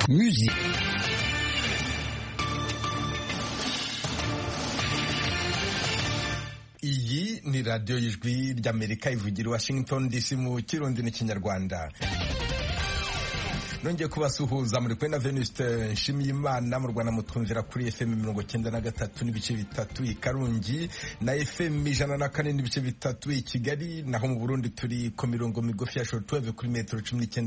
Musique. Iyi ni radiyo y'ijwi ry'Amerika ivugira Washington DC mu Kirundi n'Ikinyarwanda. Nongeye kubasuhuza muri kwenda Venuste Nshimiyimana mu Rwanda mutwumvira kuri FM 93 n'ibice bitatu i Karungi na FM 104 n'ibice bitatu i Kigali, naho mu Burundi turi ku mirongo migufi ya shortwave kuri metero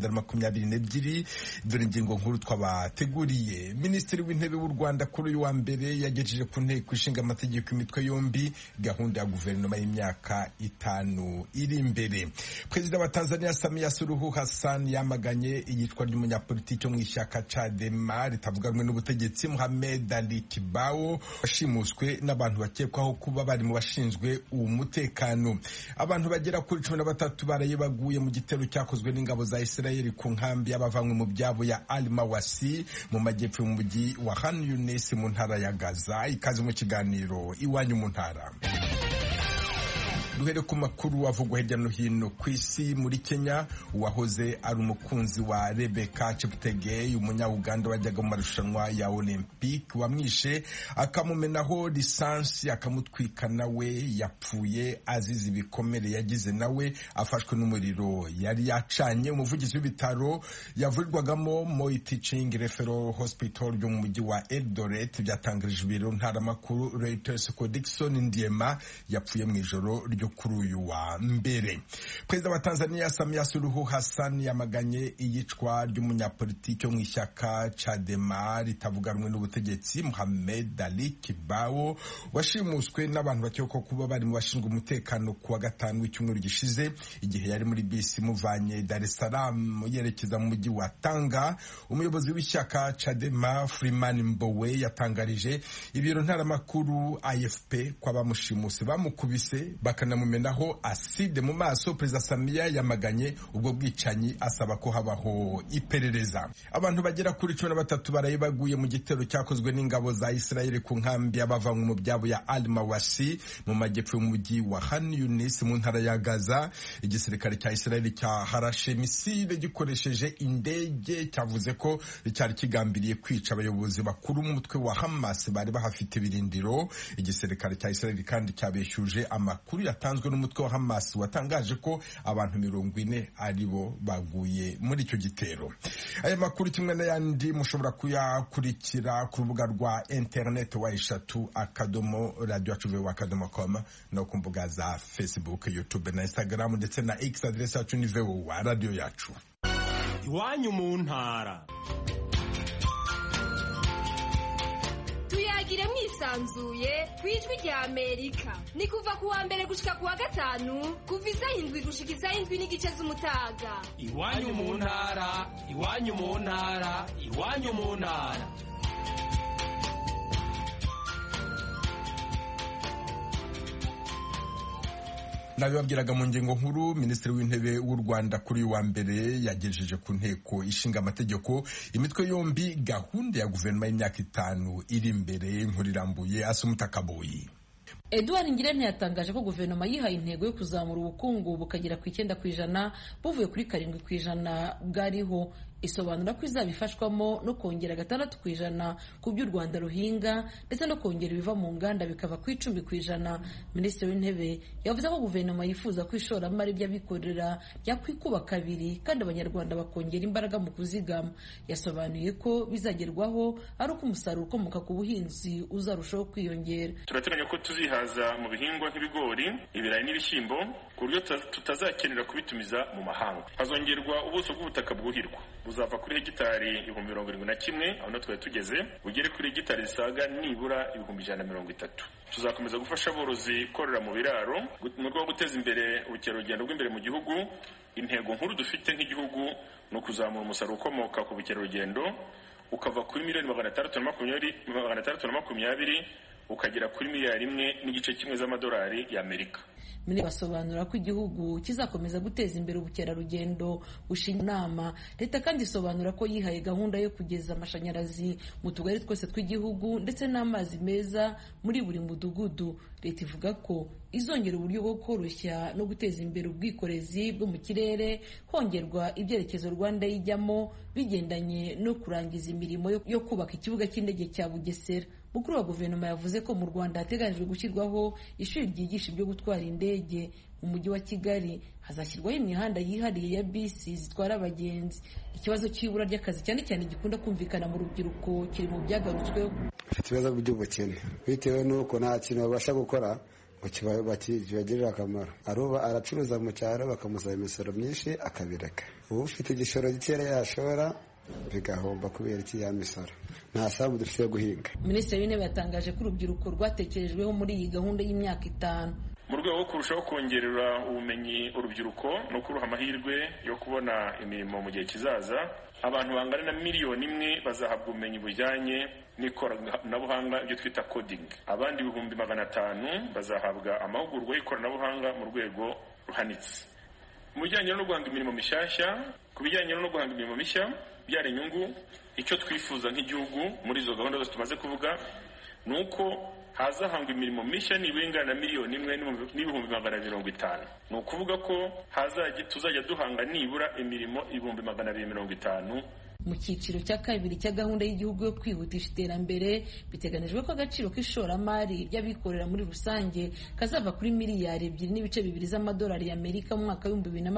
1922. Dore ingingo nkuru twabateguriye. Minisitiri w'Intebe w'u Rwanda kuri uyu wa mbere yagejeje ku nteko ishinga amategeko imitwe yombi gahunda ya guverinoma y'imyaka 5 iri imbere. Perezida wa Tanzania Samia Suluhu Hassan yamaganye iyitwa umunyapolitiki wo mu ishyaka Chadema ritavuganwe n'ubutegetsi Mohamed Ali Kibao washimuswe n'abantu bakekwaho kuba bari mu bashinzwe umutekano. Abantu bagera kuri 13 baraye baguye mu gitero cyakozwe n'ingabo za Israel ku nkambi y'abavanywe mu byabo ya Al Mawasi mu majyepfo mu mujyi wa Khan Yunis mu ntara ya Gaza. Ikaze mu kiganiro iwanyu mu ntara. Duhere ku makuru avugwa hirya no hino ku isi. Muri Kenya, uwahoze ari umukunzi wa Rebecca Cheptegei umunya-Uganda wajyaga mu marushanwa ya Olympic wamwishe akamumenaho lisansi akamutwika, nawe yapfuye azize ibikomere yagize, nawe afashwe n'umuriro yari yacanye. Umuvugizi w'ibitaro yavurirwagamo Moi Teaching Referral Hospital yo mu mujyi wa Eldoret byatangarije ibiro ntaramakuru Reuters ko Dickson Ndiema yapfuye mu ijoro ryo kuri uyu wa mbere. Perezida wa Tanzania Samia Suluhu Hassan yamaganye iyicwa ry'umunyapolitiki wo mu ishyaka Chadema ritavuganwe n'ubutegetsi Mohamed Ali Kibao washimuswe n'abantu bakekwa kuba bari mu bashinzwe umutekano kuwa gatanu w'icyumweru gishize igihe yari muri bisi muvanye Dar es Salaam yerekeza mu mujyi wa Tanga. Umuyobozi w'ishyaka Chadema Freeman Mbowe yatangarije ibiro ntaramakuru AFP ko abamushimuse bamukubise bakanamumenaho aside mu maso. Perezida Samia yamaganye ubwo bwicanyi asaba ko habaho iperereza. Abantu bagera kuri 13 baraye baguye mu gitero cyakozwe n'ingabo za Israel ku nkambi y'abavanywe mu byabo ya Al Mawasi mu majyepfo y'umujyi wa Khan Yunis mu ntara ya Gaza. Igisirikare cya Israel cyaharashe misile gikoresheje indege, cyavuze ko cyari kigambiriye kwica abayobozi bakuru mu mutwe wa Hamas bari bahafite birindiro. Igisirikare cya Israel kandi cyabeshyuje amakuru yatanzwe n'umutwe wa Hamas watangaje ko abantu 40 aribo baguye muri icyo gitero. Aya makuru kimwe n'ayandi mushobora kuyakurikira ku rubuga rwa internet wa eshatu @radioacu.com no ku mbuga za Facebook, YouTube na Instagram ndetse na X. Adresse yacu ni VOA Radio Yacu. Iwanyu mu ntara. Tuyagire mwisanzuye kwijwi rya Amerika. Ni kuva ku wa mbere gushika ku wa gatanu kuva isaha 7 gushika isaha 7 n'igice z'umutaga. Iwanyu mu ntara, iwanyu mu ntara, iwanyu mu ntara. Nabibabwiraga mu ngingo nkuru. Minisitiri w'Intebe w'u Rwanda kuri uyu wa mbere yagejeje ku nteko ishinga amategeko imitwe yombi gahunda ya guverinoma y'imyaka 5 iri imbere. Inkuru irambuye Asumuta Kaboyi. Edouard Ngirente yatangaje ko guverinoma yihaye intego yo kuzamura ubukungu bukagera ku 9% buvuye kuri 7% bwariho. Isobanura ko izabifashwamo no kongera 6% ku by'u Rwanda ruhinga ndetse no kongera ibiva mu nganda bikava ku 10%. Minisitiri w'Intebe yavuze ko guverinoma yifuza ko ishoramari ry'abikorera ryakwikuba 2 kandi abanyarwanda bakongera imbaraga mu kuzigama. Yasobanuye ko bizagerwaho ari uko umusaruro ukomoka ku buhinzi uzarushaho kwiyongera. Turateganya ko tuzihaza mu bihingwa nk'ibigori, ibirayi n'ibishyimbo ku buryo tutazakenera kubitumiza mu mahanga. Hazongerwa ubuso bw'ubutaka bwuhirwa buzava kuri hegitari 71,000 aho natwe tugeze bugere kuri hegitari zisaga nibura 130. Tuzakomeza gufasha aborozi korora mu biraro mu rwego rwo guteza imbere ubukerarugendo bw'imbere mu gihugu. Intego nkuru dufite nk'igihugu no kuzamura umusaruro ukomoka ku bukerarugendo ukava kuri $620 ukagera kuri $1.5 million z'amadolari y'Amerika. Minisitiri basobanura ko igihugu kizakomeza guteza imbere ubukerarugendo bushingiye inama. Leta kandi isobanura ko yihaye gahunda yo kugeza amashanyarazi mu tugari twose tw'igihugu ndetse n'amazi meza muri buri mudugudu. Leta ivuga ko izongera uburyo bwo koroshya no guteza imbere ubwikorezi bwo mu kirere, hongerwa ibyerekezo Rwanda yijyamo bigendanye no kurangiza imirimo yo kubaka ikibuga cy'indege cya Bugesera. Mukuru wa guverinoma yavuze ko mu Rwanda hateganyijwe gushyirwaho ishuri ryigisha ibyo gutwara indege. Mu mujyi wa Kigali hazashyirwaho imihanda yihariye ya bisi zitwara abagenzi. Ikibazo cy'ibura ry'akazi cyane cyane gikunda kumvikana mu rubyiruko kiri mu byagarutsweho. Afite ibibazo by'ubukene bitewe n'uko nta kintu babasha gukora ngo kibagirire akamaro. Aracuruza mu cyaro bakamusaba imisoro myinshi akabireka. Ubu ufite igishoro gikeya yashora bigahomba kubera iki ya misoro. Nta sabu dufite guhinga. Minisitiri w'Intebe yatangaje ko urubyiruko rwatekerejweho muri iyi gahunda y'imyaka 5. Mu rwego rwo kurushaho kongerera ubumenyi urubyiruko no kuruha amahirwe yo kubona imirimo mu gihe kizaza, abantu bangana na 1 miliyoni bazahabwa ubumenyi bujyanye n'ikoranabuhanga, ibyo twita coding. Abandi 500,000 bazahabwa amahugurwa y'ikoranabuhanga mu rwego ruhanitse. Mu bijyanye no guhanga imirimo mishyashya, ku bijyanye no guhanga imirimo mishya byara inyungu, icyo twifuza nk'igihugu muri izo gahunda zose tumaze kuvuga ni uko hazahangwa imirimo mishya nibura ingana na 1,250,000. Ni ukuvuga ko tuzajya duhanga nibura imirimo 250,000. Mu cyiciro cya kabiri cya gahunda y'igihugu yo kwihutisha iterambere biteganijwe ko agaciro k'ishoramari ry'abikorera muri rusange kazava kuri miliyari 2.2 z'amadolari y'Amerika mu mwaka wa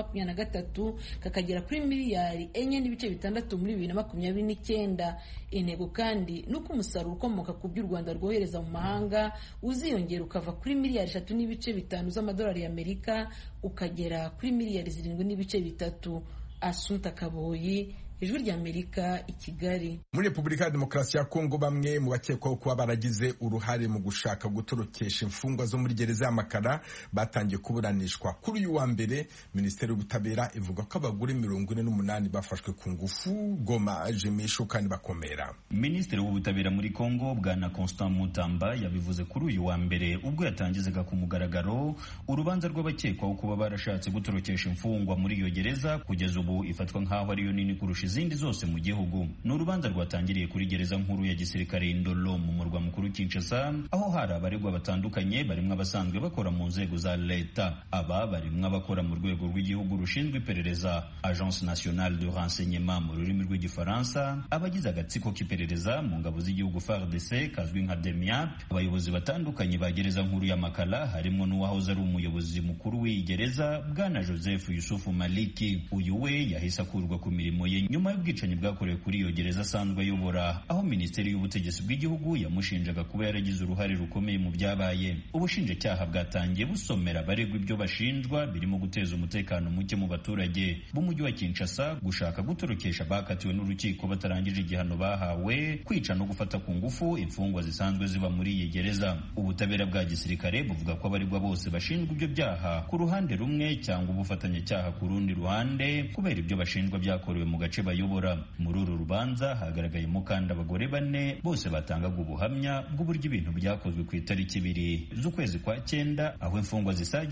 2023 kakagera kuri miliyari 4.6 muri 2029. Intego kandi nuko umusaruro ukomoka ku by'u Rwanda rwohereza mu mahanga uziyongera ukava kuri miliyari 3.5 z'amadolari y'Amerika ukagera kuri miliyari 7.3. Assunta Kaboyi, Ijwi ry'Amerika, i Kigali. Muri Repubulika ya Demokarasi ya Kongo bamwe mu bakekwaho kuba baragize uruhare mu gushaka gutorokesha imfungwa zo muri gereza y'Amakara batangiye kuburanishwa. Kuri uyu wa mbere Minisiteri y'Ubutabera ivuga ko abagore 48 bafashwe ku ngufu. Goma, Jimisho kandi bakomera. Minisitiri w'Ubutabera muri Kongo Bwana Constant Mutamba yabivuze kuri uyu wa mbere ubwo yatangizaga ku mugaragaro urubanza rw'abakekwaho kuba barashatse gutorokesha imfungwa muri iyo gereza, kugeza ubu ifatwa nk'aho ariyo nini kurusha izindi zose mu gihugu. Ni urubanza rwatangiriye kuri gereza nkuru ya gisirikare Ndolo mu murwa mukuru Kinshasa, aho hari abaregwa batandukanye barimo abasanzwe bakora mu nzego za leta. Aba barimo abakora mu rwego rw'igihugu rushinzwe iperereza, Agence Nationale de Renseignement mu rurimi rw'igifaransa, abagize agatsiko k'iperereza mu ngabo z'igihugu FARDC kazwi nka DEMIAP, abayobozi batandukanye ba gereza nkuru ya Makala harimo n'uwahoze ari umuyobozi mukuru w'iyi gereza Bwana Joseph Yusufu Maliki. Uyu we yahise akurwa ku mirimo ye nyuma y'ubwicanyi bwakorewe kuri iyo gereza asanzwe ayobora, aho Minisiteri y'Ubutegetsi bw'Igihugu yamushinjaga kuba yaragize uruhare rukomeye mu byabaye. Ubushinjacyaha bwatangiye busomera abaregwa ibyo bashinjwa birimo guteza umutekano muke mu baturage b'umujyi wa Kinshasa, gushaka gutorokesha bakatiwe n'urukiko batarangije igihano bahawe, kwica no gufata ku ngufu imfungwa zisanzwe ziba muri iyi gereza. Ubutabera bwa gisirikare buvuga ko abaregwa bose bashinjwa ibyo byaha ku ruhande rumwe cyangwa ubufatanyacyaha ku rundi ruhande kubera ibyo bashinjwa byakorewe mu gace bayobora. Muri uru rubanza hagaragayemo kandi abagore 4 bose batangaga ubuhamya bw'uburyo ibintu byakozwe ku itariki 2 z'ukwezi kwa 9, aho imfungwa zisaga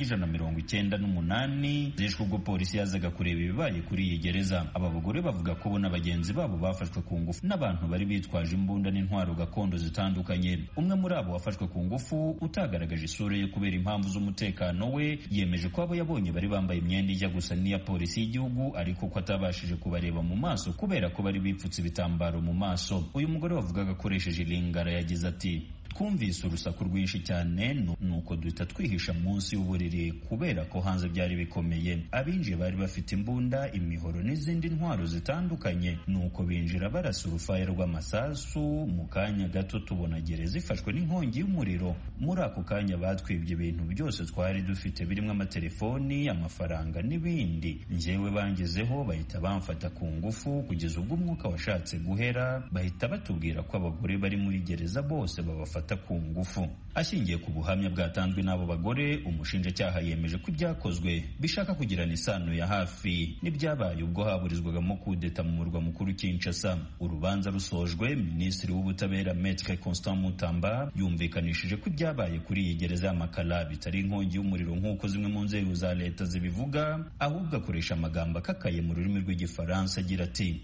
198 zishwe ubwo polisi yazaga kureba ibibaye kuri iyi gereza. Aba bagore bavuga ko bo na bagenzi babo bafashwe ku ngufu n'abantu bari bitwaje imbunda n'intwaro gakondo zitandukanye. Umwe muri abo wafashwe ku ngufu utagaragaje isura ye kubera impamvu z'umutekano we, yemeje ko abo yabonye bari bambaye imyenda ijya gusa n'iya polisi y'igihugu, ariko ko atabashije kubareba mu maso kubera ko bari bipfutse ibitambaro mu maso. Uyu mugore wavugaga akoresheje ilingara yagize ati: twumvise urusaku rwinshi cyane nuko duhita twihisha munsi y'uburiri kubera ko hanze byari bikomeye. Abinjiye bari bafite imbunda, imihoro n'izindi ntwaro zitandukanye, nuko binjira barasa urufaya rw'amasasu. Mu kanya gato tubona gereza ifashwe n'inkongi y'umuriro. Muri ako kanya batwibye ibintu byose twari dufite birimo amatelefoni, amafaranga n'ibindi. Njyewe bangezeho bahita bamfata ku ngufu kugeza ubwo umwuka washatse guhera, bahita batubwira ko abagore bari muri gereza bose babafata babafata ku ngufu. Ashingiye ku buhamya bwatanzwe n'abo bagore, umushinjacyaha yemeje ko ibyakozwe bishaka kugirana isano ya hafi n'ibyabaye ubwo haburizwagamo kudeta mu murwa mukuru Kinshasa. Urubanza rusojwe, Minisitiri w'Ubutabera Maître Constant Mutamba yumvikanishije ko ibyabaye kuri iyi gereza ya Makala bitari inkongi y'umuriro nk'uko zimwe mu nzego za leta zibivuga, ahubwo akoresha amagambo akakaye mu rurimi rw'igifaransa agira ati: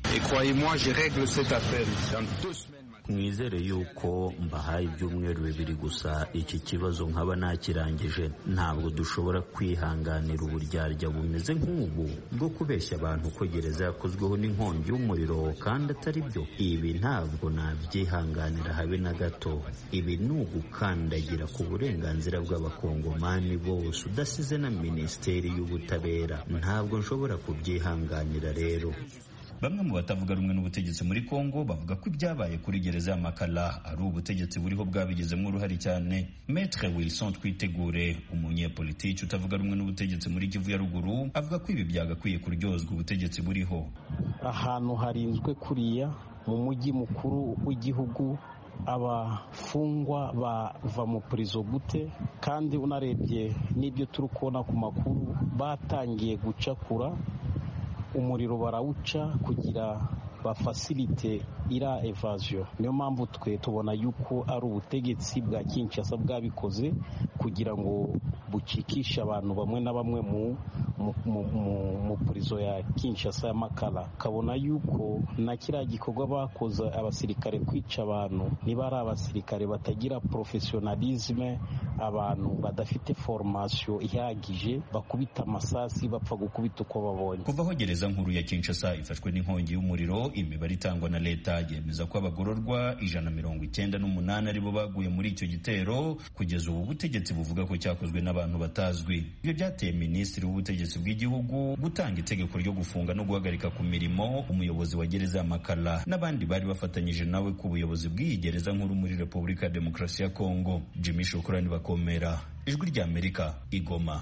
mwizere yuko mbahaye ibyumweru 2 gusa iki kibazo nkaba nakirangije. Ntabwo dushobora kwihanganira uburyarya bumeze nk'ubu bwo kubeshya abantu ko gereza yakozweho n'inkongi y'umuriro kandi atari byo. Ibi ntabwo nabyihanganira habe na gato. Ibi ni ugukandagira ku burenganzira bw'abakongomani bose udasize na Minisiteri y'Ubutabera. Ntabwo nshobora kubyihanganira rero. Bamwe mu batavuga rumwe n'ubutegetsi muri Kongo bavuga ko ibyabaye kuri gereza ya Makala ari ubutegetsi buriho bwabigizemo uruhare cyane. Maître Wilson Twitegure, umunyepolitiki utavuga rumwe n'ubutegetsi muri Kivu ya Ruguru, avuga ko ibi byagakwiye kuryozwa ubutegetsi buriho. Ahantu harinzwe kuriya mu mujyi mukuru w'igihugu, abafungwa bava mu prison gute? Kandi unarebye n'ibyo turi kubona ku makuru, batangiye gucakura umuriro, barawuca kugira bafasilite ira evasion. Niyo mpamvu twe tubona yuko ari ubutegetsi bwa Kinshasa bwabikoze kugira ngo bucikisha abantu bamwe na bamwe mu prison ya Kinshasa ya Makala. Kabona yuko na kiriya gikorwa bakoze abasirikare kwica abantu, niba ari abasirikare batagira professionalisme, abantu badafite formation ihagije, bakubita amasasi bapfa gukubita uko babonye. Kuva aho gereza nkuru ya Kinshasa ifashwe n'inkongi y'umuriro, imibare itangwa na leta yemeza ko abagororwa 198 aribo baguye muri icyo gitero. Kugeza ubu butegetsi buvuga ko cyakozwe n'abantu batazwi. Ibyo byateye Minisitiri w'Ubutegetsi bw'Igihugu gutanga itegeko ryo gufunga no guhagarika ku mirimo umuyobozi wa gereza ya Makala n'abandi bari bafatanyije nawe ku buyobozi bw'iyi gereza nkuru muri Repubulika ya Demokarasi ya Kongo. Jimmy Shokurani Bakomera, Ijwi rya Amerika, Igoma.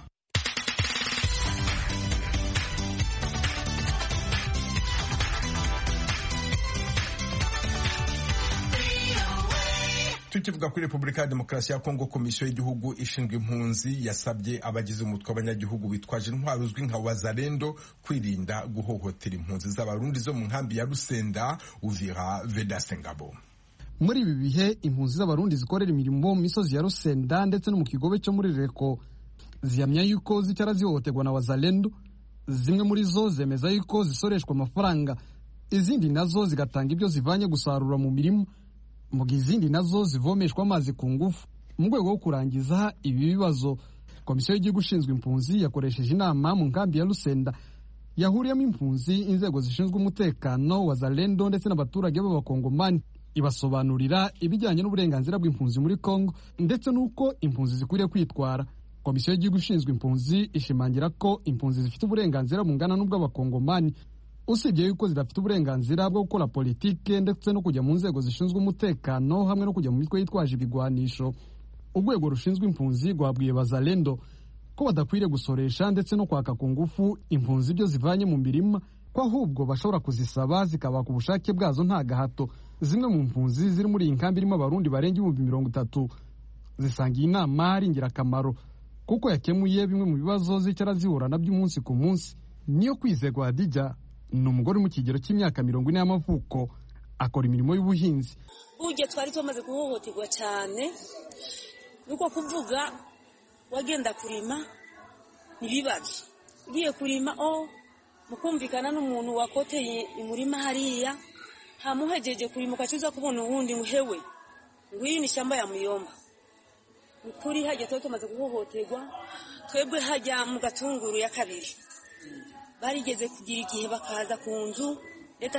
Tukivuga kuri Repubulika ya Demokarasi ya Kongo, Komisiyo y'Igihugu ishinzwe impunzi yasabye abagize umutwe w'abanyagihugu bitwaje intwaro uzwi nka Wazalendo kwirinda guhohotera impunzi z'abarundi zo mu nkambi ya Rusenda, Uvira, Vedaste Ngabo. Muri ibi bihe impunzi z'abarundi zikorera imirimo mu misozi ya Rusenda ndetse no mu kigobe cyo muri Reko zihamya yuko zicara zihohoterwa na Wazalendo. Zimwe muri zo zemeza yuko zisoreshwa amafaranga, izindi nazo zigatanga ibyo zivanye gusarura mu mirimo, mu gihe izindi nazo zivomeshwa amazi ku ngufu. Mu rwego rwo kurangiza ibi bibazo, Komisiyo y'Igihugu ishinzwe impunzi yakoresheje inama mu nkambi ya Rusenda yahuriyemo impunzi, inzego zishinzwe umutekano, Wazalendo ndetse n'abaturage b'abakongomani, ibasobanurira ibijyanye n'uburenganzira bw'impunzi muri Kongo ndetse n'uko impunzi zikwiriye kwitwara. Komisiyo y'Igihugu ishinzwe impunzi ishimangira ko impunzi zifite uburenganzira bungana n'ubw'abakongomani, usibye yuko zidafite uburenganzira bwo gukora politike ndetse no kujya mu nzego zishinzwe umutekano hamwe no kujya mu mitwe yitwaje ibigwanisho. Urwego rushinzwe impunzi rwabwiye Wazalendo ko badakwiriye gusoresha ndetse no kwaka ku ngufu impunzi ibyo zivanye mu mirima, ko ahubwo bashobora kuzisaba zikabaka ubushake bwazo nta gahato. Zimwe mu mpunzi ziri muri iyi nkambi irimo abarundi barenga 30,000 zisanga iyi nama ari ingirakamaro kuko yakemuye bimwe mu bibazo zicara zihura nabyo umunsi ku munsi. Niyo Kwizerwa Hadija ni umugore mu kigero cy'imyaka 40 y'amavuko, akora imirimo y'ubuhinzi. Uje twari tumaze guhohoterwa cyane, nuko kuvuga wagenda kurima nibibaje, ugiye kurima mukumvikana n'umuntu wakoteye imurima hariya, hamuhejeje kurima ukacuza kubona uwundi nguhewe ngwiyi ni shamba ya muyomba. Ukuri hajya tumaze guhohoterwa, twebwe hajya mu Gatunguru ya kabiri barigeze kugira igihe bakaza ku nzu leta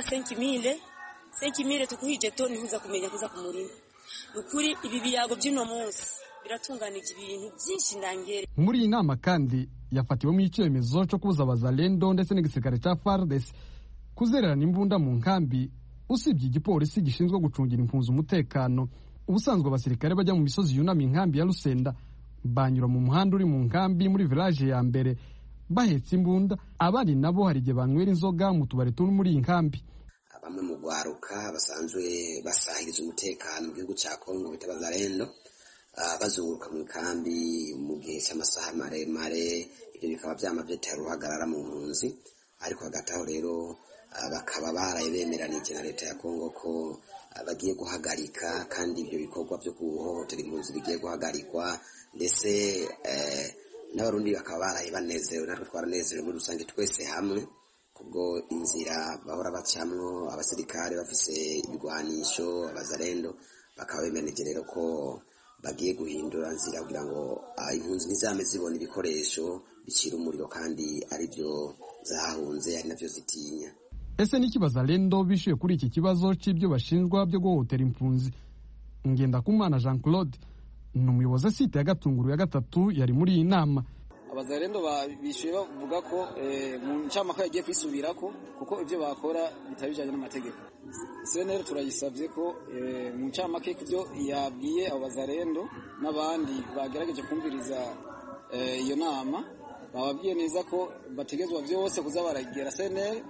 5,000 tukuhije to nihuza kumenya kuza ku murima. Ukuri ibi biyago by'ino munsi biratunganije ibintu byinshi ndangere. Muri iyi nama kandi yafatiwemo icyemezo cyo kubuza Wazalendo ndetse n'igisirikare cya FARDC kuzererana imbunda mu nkambi, usibye igipolisi gishinzwe gucungira impunzi umutekano. Ubusanzwe abasirikare bajya mu misozi yunama inkambi ya Rusenda banyura mu muhanda uri mu nkambi muri village ya mbere bahetse imbunda, abandi nabo hari igihe banywera inzoga mu tubari turi muri iyi nkambi. bamwe mu rwaruka basanzwe basahiriza umutekano mu gihugu cya Kongo bita Bazalendo bazunguruka mu kambi mu gihe cy'amasaha maremare. Ibyo bikaba byama byatera uruhagarara mu mpunzi, ariko hagati aho rero bakaba baraye bemeranije na leta ya Kongo ko bagiye guhagarika kandi ibyo bikorwa byo guhohotera impunzi bigiye guhagarikwa, ndetse n'abarundi bakaba baraye banezerewe, natwe twaranezerewe muri rusange twese hamwe, kubwo inzira bahora bacamwo abasirikare bafise ibigwanisho Abazalendo bakaba bemeranije rero ko bagiye guhindura nzira kugira ngo impunzi ntizame zibona ibikoresho bicira umuriro kandi ari byo zahunze ari navyo zitinya. Ese niki Bazalendo bishuye kuri iki kibazo c'ibyo bashinjwa byo guhohotera impunzi? Ngendakumana Jean Claude ni umuyobozi w'isite ya Gatunguru ya gatatu yari muri iyi nama. Abazalendo bishuye bavuga ko mu ncamake yagiye kwisubirako kuko ibyo bakora bitabijanye n'amategeko. Senero turayisabye ko mu ncamake kubyo yabwiye abo Bazalendo n'abandi bagerageje kumviriza iyo nama, bababwiye neza ko bategezwa byose kuza baragera senere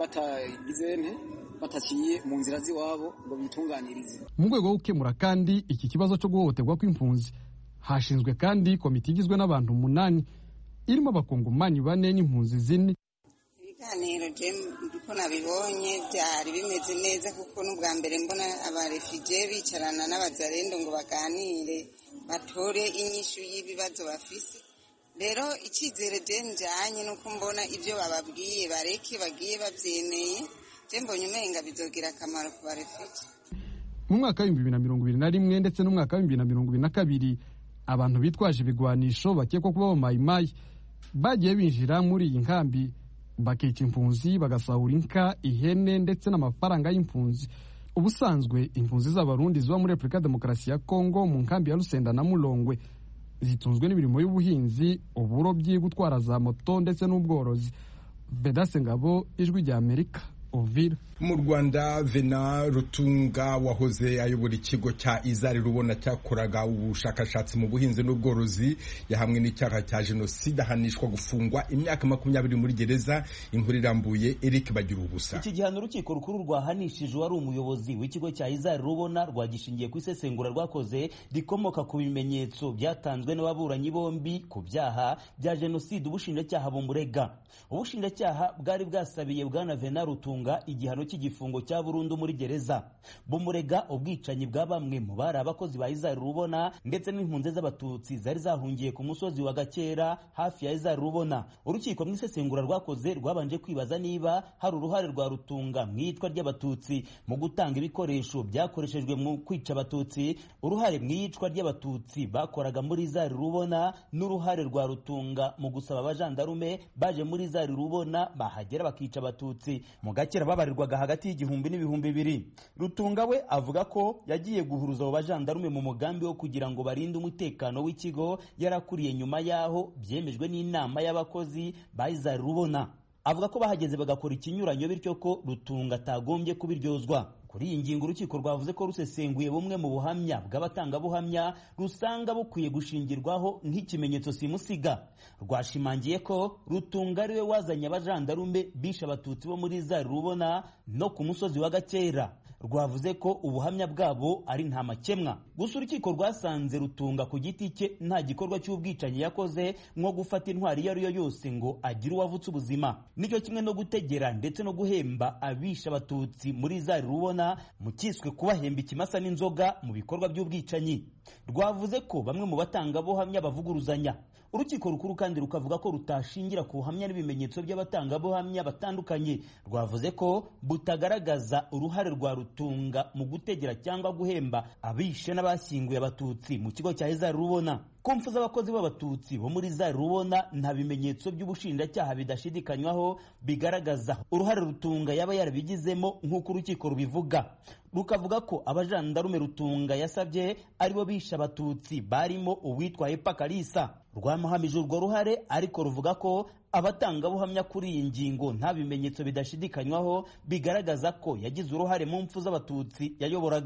bataciye mu nzira z'iwabo ngo bitunganirize. Mu rwego rwo gukemura kandi iki kibazo cyo guhohoterwa kw'impunzi, hashinzwe kandi komite igizwe n'abantu 8 irimo abakongomani 4 n'impunzi 4. Ibiganiro uko nabibonye byari bimeze neza kuko n'ubwa mbere mbona abarefugee bicarana n'Abazalendo ngo baganire batore inyishu y'ibibazo bafise. Rero icyizere njyanye nuko mbona ibyo bababwiye bareke bagiye babyemeye, mbonye umenga bizogira akamaro ku barefugee. Mu mwaka wa 2021 ndetse no mwaka wa 2022 abantu bitwaje ibigwanisho bakekwa kuba Mayimayi bagiye binjira muri iyi nkambi bakica impunzi, bagasahura inka, ihene ndetse n'amafaranga y'impunzi. Ubusanzwe impunzi z'abarundi ziba muri Republika Demokarasi ya Kongo mu nkambi ya Lusenda na Mulongwe zitunzwe n'imirimo y'ubuhinzi, uburobyi, gutwara za moto ndetse n'ubworozi. Bedase Ngabo, Ijwi rya Amerika, Uvira. Mu Rwanda, Vena Rutunga wahoze ayobora ikigo cya Izari Rubona cyakoraga ubushakashatsi mu buhinzi n'ubworozi yahamwe n'icyaha cya jenoside ahanishwa gufungwa imyaka 20 muri gereza. Inkuru irambuye Eric Bagirubusa. Iki gihano urukiko rukuru rwahanishije wari umuyobozi w'ikigo cya Izari Rubona rwagishingiye ku isesengura rwakoze rikomoka ku bimenyetso byatanzwe n'ababuranyi bombi ku byaha bya jenoside. Ubushinjacyaha bumurega. Ubushinjacyaha bwari bwasabiye bwana Vena Rutunga igihano cy'igifungo cya burundu muri gereza. Bumurega ubwicanyi bwa bamwe mu bari abakozi ba Izari Rubona ndetse n'impunzi z'abatutsi zari zahungiye ku musozi wa Gakera hafi ya Izari Rubona. Urukiko mu isesengura rwakoze rwabanje kwibaza niba hari uruhare rwa Rutunga mu iyicwa ry'abatutsi mu gutanga ibikoresho byakoreshejwe mu kwica abatutsi, uruhare mu iyicwa ry'abatutsi bakoraga muri Izari Rubona, n'uruhare rwa Rutunga mu gusaba abajandarume baje muri Izari Rubona bahagera bakica abatutsi mu Gakera babarirwaga hagati y'igihumbi n'ibihumbi 2. Rutunga we avuga ko yagiye guhuruza abo bajandarume mu mugambi wo kugira ngo barinde umutekano w'ikigo yarakuriye nyuma yaho byemejwe n'inama y'abakozi ba Izari Rubona. Avuga ko bahageze bagakora ikinyuranyo bityo ko Rutunga atagombye kubiryozwa. Kuri iyi ngingo urukiko rwavuze ko rusesenguye bumwe mu buhamya bw'abatangabuhamya rusanga bukwiye gushingirwaho nk'ikimenyetso simusiga. Rwashimangiye ko Rutunga ariwe wazanye abajandarume bisha abatutsi bo muri Izari Rubona no ku musozi wa Gakera. Rwavuze ko ubuhamya bwabo ari nta makemwa. Gusa urukiko rwasanze Rutunga ku giti cye nta gikorwa cy'ubwicanyi yakoze nko gufata intwari iyo ari yo yose ngo agire uwavutse ubuzima. Nicyo kimwe no gutegera ndetse no guhemba abisha abatutsi muri Izari Rubona mu cyiswe kubahemba ikimasa n'inzoga mu bikorwa by'ubwicanyi. Rwavuze ko bamwe mu batangabuhamya bavuguruzanya. Urukiko rukuru kandi rukavuga ko rutashingira ku buhamya n'ibimenyetso by'abatangabuhamya batandukanye. Rwavuze ko butagaragaza uruhare rwa Rutunga mu gutegera cyangwa guhemba abishe n'abashyinguye abatutsi mu kigo cya Izari Rubona. Kumfu z'abakozi b'abatutsi bo muri Izari Rubona nta bimenyetso by'ubushinjacyaha bidashidikanywaho bigaragaza uruhare Rutunga yaba yarabigizemo nk'uko urukiko rubivuga. Rukavuga ko abajandarume Rutunga yasabye aribo bisha abatutsi barimo uwitwa Epa Kalisa. Rwamuhamije urwo ruhare ariko ruvuga ko abatangabuhamya kuri iyi ngingo nta bimenyetso bidashidikanywaho bigaragaza ko yagize uruhare mu mfu z'abatutsi yayoboraga.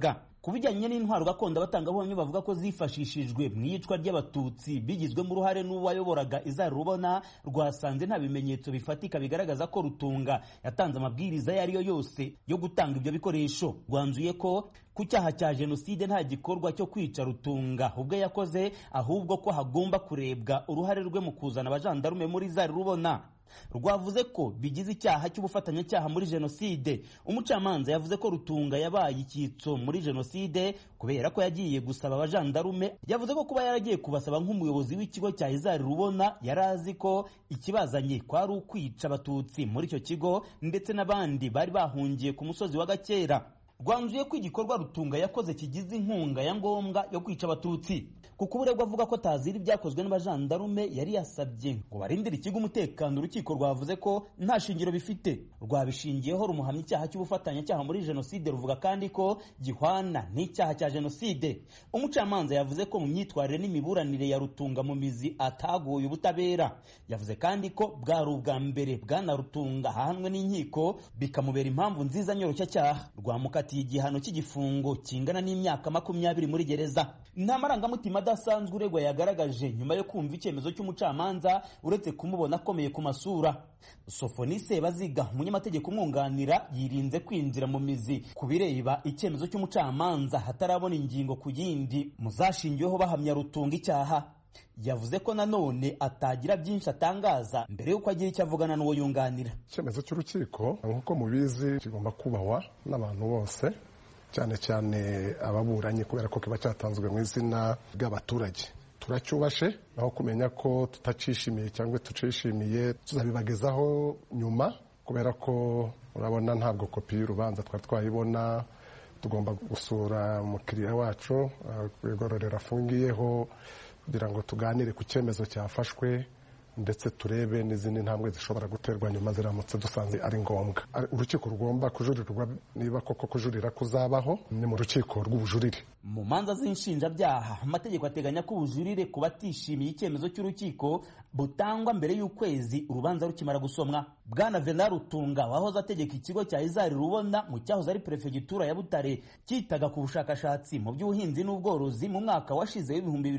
ku bijyanye n'intwaro gakondo abatangabuhamya bavuga ko zifashishijwe mu iyicwa ry'abatutsi bigizwemo uruhare n'uwayoboraga Izari Rubona rwasanze nta bimenyetso bifatika bigaragaza ko Rutunga yatanze amabwiriza ayo ari yo yose yo gutanga ibyo bikoresho. Rwanzuye ko ku cyaha cya jenoside nta gikorwa cyo kwica Rutunga ubwo yakoze, ahubwo ko hagomba kurebwa uruhare rwe mu kuzana abajandarume muri Izari Rubona. Rwavuze ko bigize icyaha cy'ubufatanyacyaha muri jenoside. Umucamanza yavuze ko Rutunga yabaye icyitso muri jenoside kubera ko yagiye gusaba abajandarume. Yavuze ko kuba yaragiye kubasaba nk'umuyobozi w'ikigo cya Izari Rubona yari azi ko ikibazanye kwari ukwica abatutsi muri icyo kigo ndetse n'abandi bari bahungiye ku musozi wa Gakera. Rwanzuye ko igikorwa Rutunga yakoze kigize inkunga ya ngombwa yo kwica abatutsi. Kuko uburegwa avuga ko tazira ibyakozwe n'abajandarume yari yasabye ngo barindire ikigo umutekano, urukiko rwavuze ko nta shingiro bifite. Rwabishingiyeho rumuhamya icyaha cy'ubufatanyacyaha muri jenoside, ruvuga kandi ko gihwana n'icyaha cya jenoside. Umucamanza yavuze ko mu myitwarire n'imiburanire ya Rutunga mu mizi ataguye ubutabera. Yavuze kandi ko bwari ubwa mbere bwana Rutunga ahanwe n'inkiko bikamubera impamvu nziza nyoroshyacyaha. Rwamukatiye igihano cy'igifungo kingana n'imyaka 20 muri gereza. Nta marangamutima adasanzwe uregwa yagaragaje nyuma yo kumva icyemezo cy'umucamanza uretse kumubona akomeye ku masura. Sofonise Baziga, umunyamategeko umwunganira, yirinze kwinjira mu mizi ku bireba icyemezo cy'umucamanza hatarabona ingingo ku yindi muzashingiyeho bahamya Rutunga icyaha. Yavuze ko nanone atagira byinshi atangaza mbere y'uko agira icyo avugana n'uwo yunganira. Icyemezo cy'urukiko nk'uko mubizi kigomba kubahwa n'abantu bose, cyane cyane ababuranyi, kubera ko kiba cyatanzwe mu izina ry'abaturage. Turacyubashe aho kumenya ko tutacishimiye cyangwa tucishimiye tuzabibagezaho nyuma, kubera ko urabona ntabwo kopi y'urubanza twari twayibona. Tugomba gusura umukiriya wacu ku igororero afungiyeho kugira ngo tuganire ku cyemezo cyafashwe ndetse turebe n'izindi ntambwe zishobora guterwa nyuma ziramutse dusanze ari ngombwa. Urukiko rugomba kujurirwa, niba koko kujurira kuzabaho ni mu rukiko rw'ubujurire. Mu manza z'inshinjabyaha amategeko ateganya ko ubujurire ku batishimiye icyemezo cy'urukiko butangwa mbere y'ukwezi urubanza rukimara gusomwa. Bwana Venant Rutunga wahoze ategeka ikigo cya Izari Rubona mu cyahoze ari perefegitura ya Butare cyitaga ku bushakashatsi mu by'ubuhinzi n'ubworozi, mu mwaka washize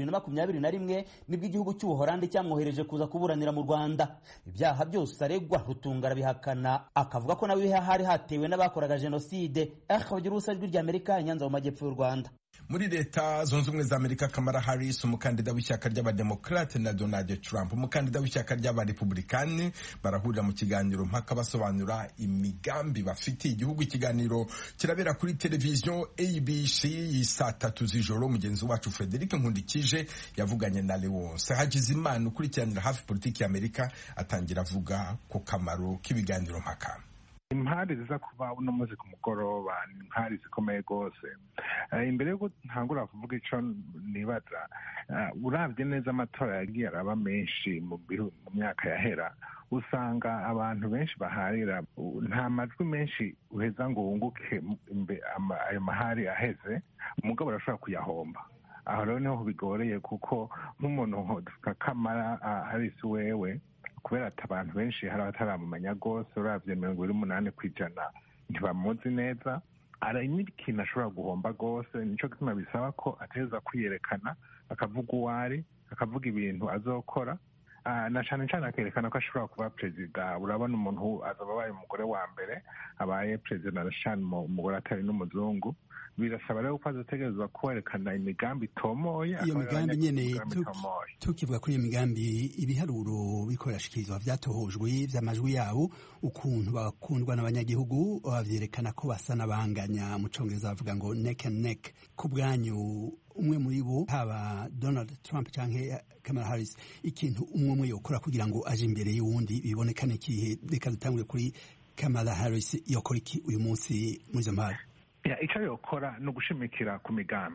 w'2021 nibwo igihugu cy'Ubuholandi cyamwohereje kuza kuburanira mu Rwanda. Ibyaha byose aregwa Rutunga arabihakana, akavuga ko nawe hari hatewe n'abakoraga jenoside. Akabagira urusajwi ry'Amerika Nyanza mu majyepfo y'u Rwanda. Muri Leta Zunze Ubumwe za Amerika, Kamala Harris, umukandida w'ishyaka ry'Abademokrate, na Donald Trump, umukandida w'ishyaka ry'Abarepublikani, barahurira mu kiganiro mpaka basobanura imigambi bafitiye igihugu. Ikiganiro kirabera kuri televiziyo ABC saa 3 z'ijoro. Mugenzi wacu Frederic Nkundikije yavuganye na Leonce Hagizimana ukurikiranira hafi politiki ya Amerika, atangira avuga ku kamaro k'ibiganiro mpaka. Impari ziza kuba uno munsi ku mugoroba ni impari zikomeye rwose. Imbere yo ntangura kuvuga icyo nibaza, urabye neza amatora yagiye araba menshi mu myaka yahera, usanga abantu benshi baharira, nta majwi menshi uheza ngo wunguke ayo mahari aheze, umugabo arashobora kuyahomba. Aho rero niho bigoreye, kuko nk'umuntu nka Kamala Harris wewe, kubera ati abantu benshi hari abataramumenya rwose, uravye 28% ntibamuzi neza, ikintu ashobora guhomba rwose. Nico gituma bisaba ko ateza kwiyerekana, akavuga uwari, akavuga ibintu azokora, na cyane cyane akerekana ko ashobora kuba perezida. Urabona umuntu azaba abaye umugore wa mbere abaye perezida, na cyane umugore atari n'umuzungu. Birasaba rero ko azategerezwa kwerekana imigambi itomoye. Iyo migambi nyene tukivuga kuri iyo migambi, ibiharuro bikorashikirizwa vyatohojwe vy'amajwi yabo, ukuntu bakundwa n'abanyagihugu, bavyerekana ko basa n'abanganya. Mu Congereza bavuga ngo neck and neck. Ku bwanyu, umwe muri bo, haba Donald Trump canke Kamala Harris, ikintu umwe yokora kugira ngo aje imbere y'uwundi bibonekane kihe? Reka dutangure kuri Kamala Harris. Yokora iki uyu munsi muri izo mpari? Icyo yokora ni ugushimikira ku migambi.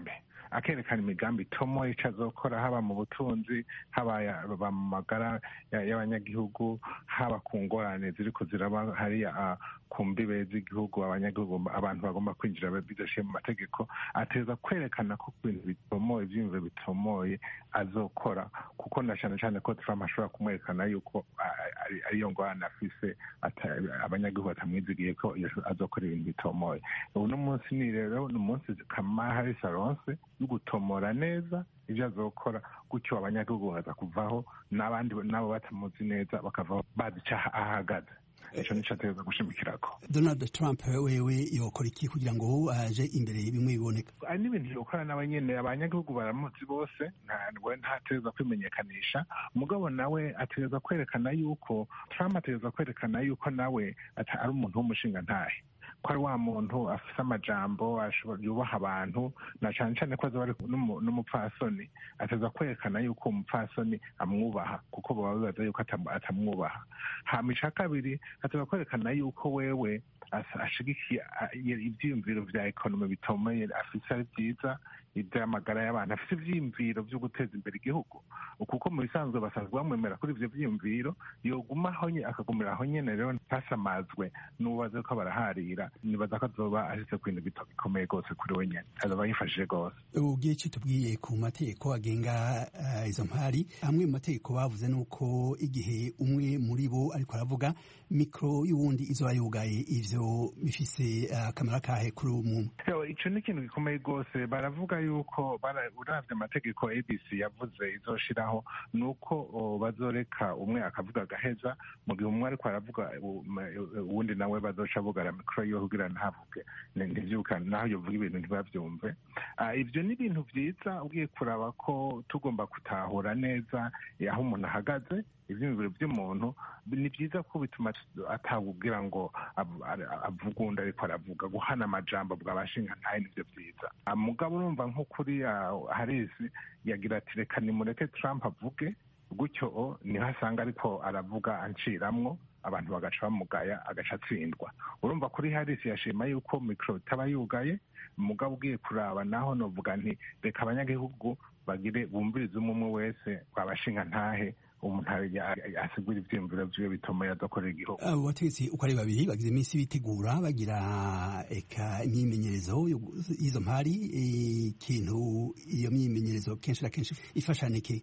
akerekana imigambi itomoye icyo azokora haba mu butunzi haba mu magara y'abanyagihugu haba ku ngorane ziriko ziraba hariya ku mbibe z'igihugu abanyagihugu abantu bagomba kwinjira bidashiye mu mategeko ateza kwerekana ko ibintu bitomoye ivyiyumviro bitomoye azokora kuko na cyane cyane ko Trump ashobora kumwerekana yuko ariyo ngorane afise abanyagihugu batamwizigiye ko azokora ibintu bitomoye uno munsi ni rero ni umunsi Kamala Harris aronse yo gutomora neza ibyo azokora gutyo abanyagihugu baza kuvaho n'abandi nabo batamuzi neza bakavaho bazi icyaha ahagaze icyo nicyo ateza gushimikirako. Donald Trump wewe yokora iki kugira ngo aje imbere bimwe biboneka? Ari n'ibintu yokora nawe nyene abanyagihugu baramuzi bose ntateza kwimenyekanisha mugabo nawe ateza kwerekana yuko Trump ateza kwerekana yuko nawe ari umuntu w'umushinga ntahe ko ari wa muntu afise amajambo yubaha abantu na cyane cyane ko aza ari n'umupfasoni ateza kwerekana yuko umupfasoni amwubaha kuko baba bibaza yuko atamwubaha hama ica kabiri ateza kwerekana yuko wewe ashigikiye ivyiyumviro vya ekonomi bitomeye afise ari vyiza iby'amagara y'abantu afite ivyiyumviro vyo guteza imbere igihugu kuko mu bisanzwe basanzwe bamwemera kuri ivyo vyiyumviro yogumaho akagumira aho nyene rero ntasamazwe n'ubaze ko baraharira nibaza ko azoba ashitse ku bintu bikomeye rwose kuri we nyene azoba yifashije rwose. Ubwiye iki tubwiye ku mategeko agenga izo mpari amwe mu mategeko bavuze nuko igihe umwe muri bo ariko aravuga mikro y'uwundi izoba yugaye ivyo bifise akamaro kahe kuri umuntu? Ico ni ikintu gikomeye rwose baravuga yuko uravye amategeko ABC yavuze izoshiraho nuko bazoreka umwe akavuga agaheza mu gihe umwe ariko aravuga uwundi nawe bazoca bugara mikro yiwe kugira ntavuge ntivyuka naho yovuga ibintu ntibavyumve. Ivyo ni ibintu vyiza ugiye kuraba ko tugomba gutahura neza aho umuntu ahagaze ivyiyumviro vy'umuntu ni vyiza ko bituma atawubwira ngo avugunda ariko aravuga guhana amajambo bw'abashinga ntahe nivyo vyiza. Mugabo urumva nko kuri Harris yagira ati reka nimureke Trump avuge gutyo niho asanga ariko aravuga anciramwo abantu bagaca bamugaya agaca atsindwa. Urumva kuri Harris yashima yuko mikro itaba yugaye mugabo ugiye kuraba naho novuga nti reka abanyagihugu bagire bumvirize umwe wese babashinga ntahe umuntu asigura ivyiyumviro vyiwe bitomoye adakorera igihugu. Abo bategetsi uko ari babiri bagize iminsi bitegura bagira eka imyimenyerezo y'izo mpari ikintu iyo myimenyerezo kenshi na kenshi ifashanike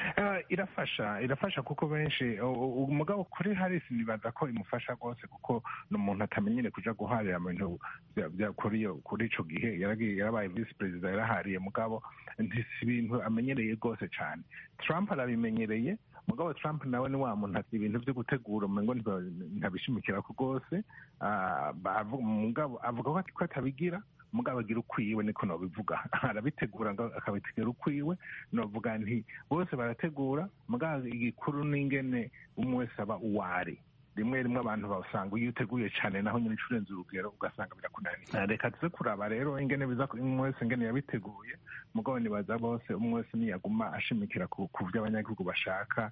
irafasha kuko benshi umugabo kuri Harris nibaza ko imufasha rwose kuko ni umuntu atamenyere kuja guharira mu bintu kuri ico gihe yarabaye vice president yarahariye mugabo ntisi ibintu amenyereye rwose cane. Trump arabimenyereye mugabo Trump nawe ni wa muntu ati ibintu vyo gutegura umengo ntabishimikira ko rwose mugabo avuga ko atabigira mugabo agira ukwiwe niko nobivuga arabitegura ngo akabitegera ukwiwe novuga nti bose barategura mugabo igikuru n'ingene umwe wese aba uwari rimwe abantu basanga iyo uteguye cyane naho nyine ucurenze urugero ugasanga birakunaniye. Reka tuze kuraba rero ingene biza umwe wese ingene yabiteguye mugabo nibaza bose umwe wese niyaguma ashimikira ku vy'abanyagihugu bashaka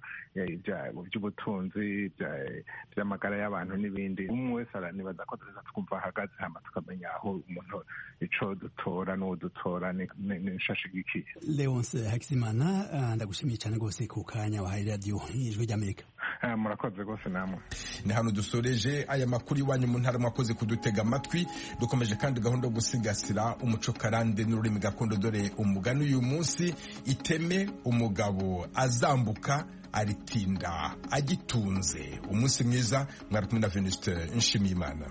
by'ubutunzi by'amagara y'abantu n'ibindi umwe wese nibaza ko tuza twumva ahagaze hama tukamenya aho umuntu ico dutora n'uwo dutora n'ishashigikiye. Leonce Hakizimana ndagushimiye cyane rwose ku kanya wahaye radio Ijwi ry'Amerika. Murakoze rwose namwe. Ni hano dusoreje aya makuru iwanyu mu ntara mwakoze kudutega amatwi dukomeje kandi gahunda yo gusigasira umuco karande n'ururimi gakondo dore umugani uyu munsi iteme umugabo azambuka aritinda agitunze. Umunsi mwiza mwari kumwe na Venuste Nshimiyimana.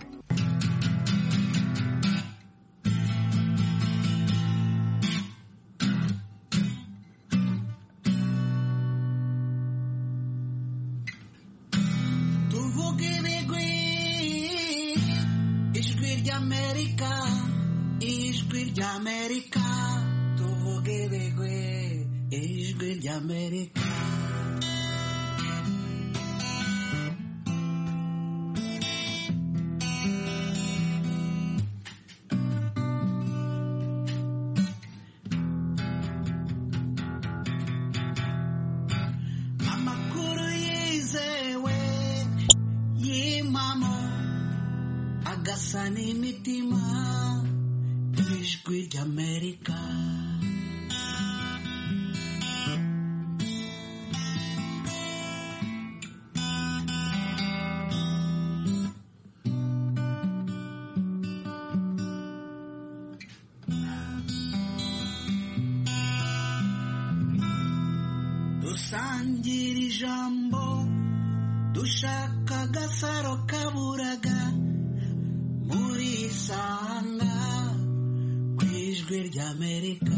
America, tuvuge bigwe ijwi ry'Amerika. Amakuru yizewe y'imamo agasa n'imitima. Ijwi ry'Amerika. dusangira ijambo dushaka agasaro kaburaga muri Isanga ku ijwi ry'Amerika.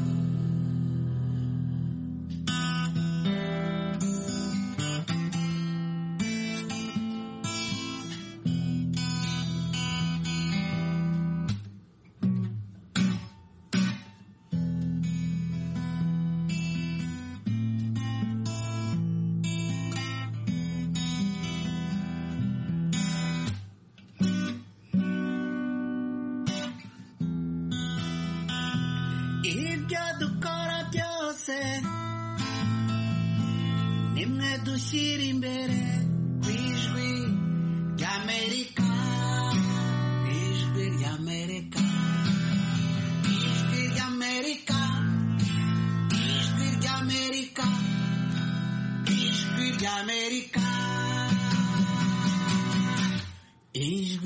Ibyo dukora byose nimwe dushyira imbere